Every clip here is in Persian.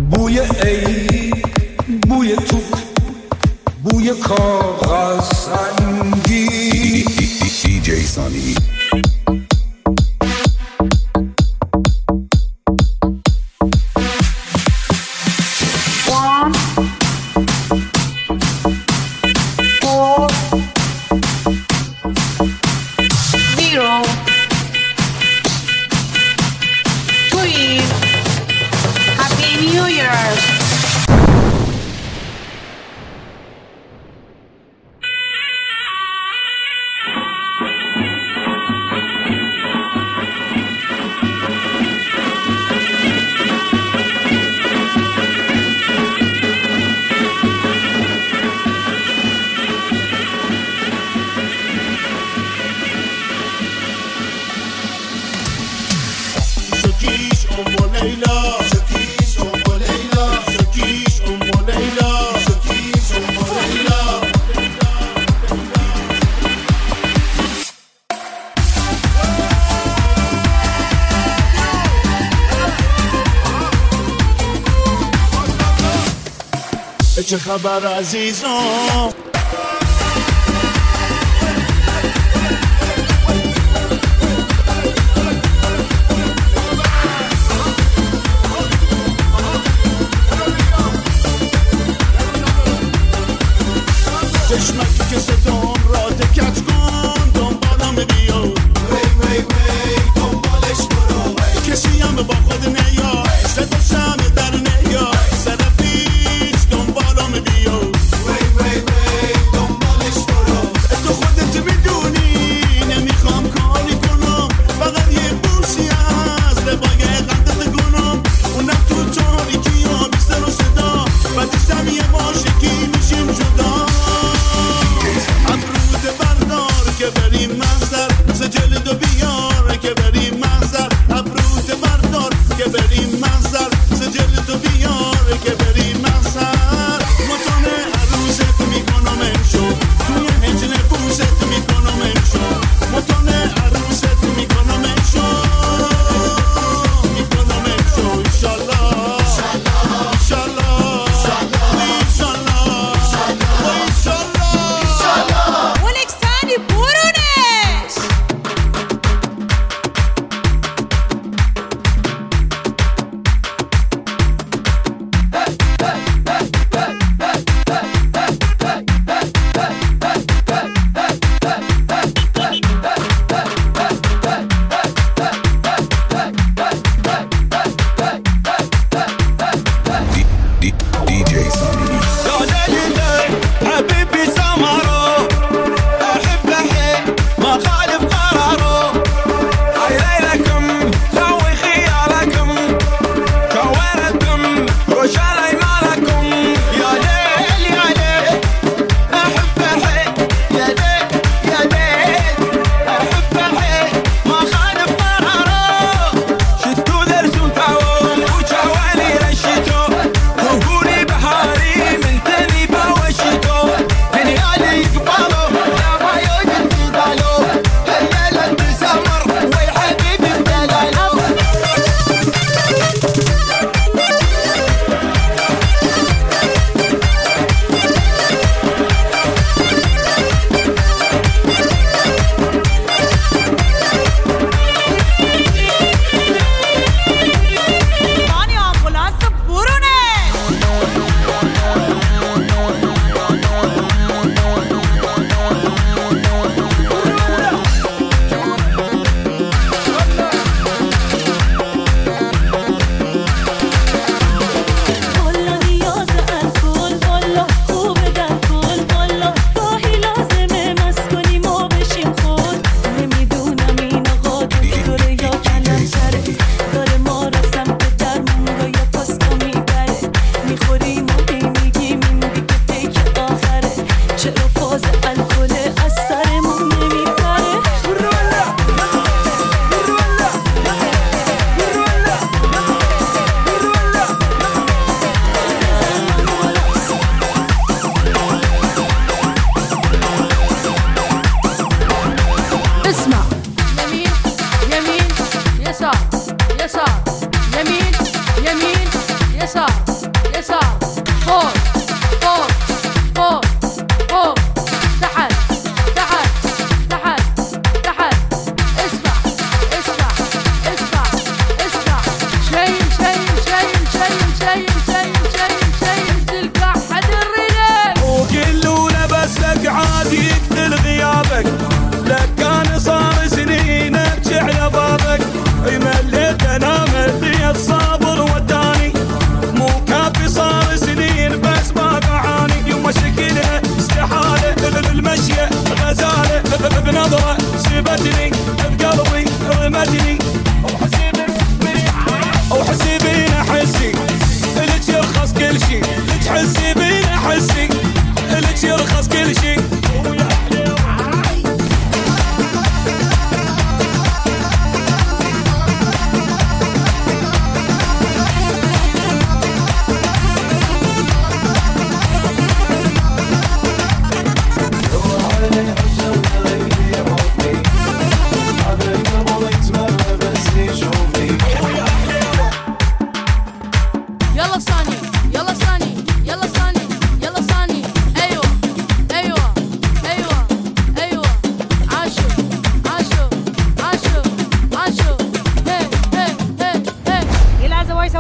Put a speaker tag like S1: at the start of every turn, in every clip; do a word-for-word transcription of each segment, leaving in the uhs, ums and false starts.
S1: بوی عید، بوی توپ، بوی کاغذ رنگی.
S2: دی جی سانی.
S3: چه خبر عزیزم؟ چشمکی که صدام را دکت کن دنبالم بیا وی وی وی دنبالش برو کسی هم با خود نیا صدا شمه در نیا سر پیچ دنبالم بیا وی وی وی دنبالش برو تو خودت میدونی نمیخوام کاری کنم فقط یه بوسی از لبای قندت کنم اونم تو تاریکی ها بی سر و صدا بعدش هم یه باشکی میشیم جدا که بریم منظر سجل دو بیار که بریم منظر ابروت بردار که بریم منظر سجل دو بیار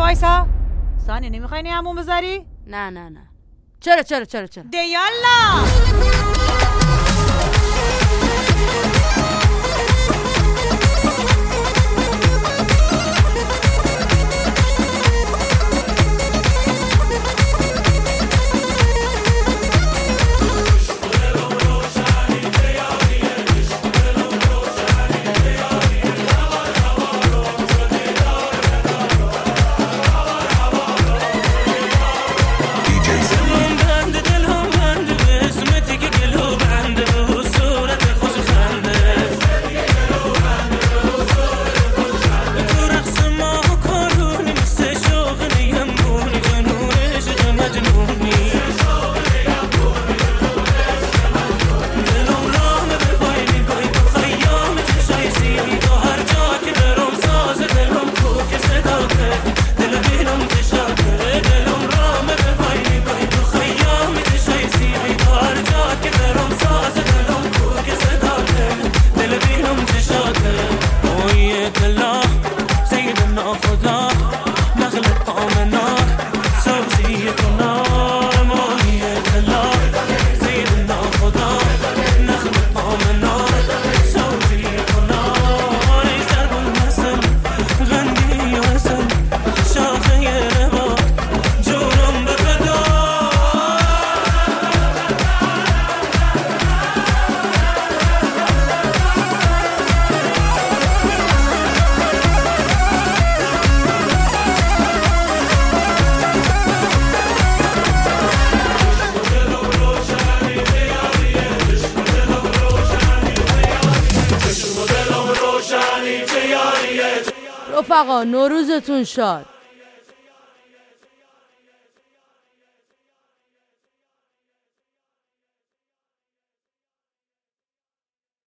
S4: وایسا. سانی نمیخوای نیمون بذاری؟
S5: نه نه نه. چرا چرا چرا چرا
S4: ده یالا.
S5: رفقا نوروزتون شاد.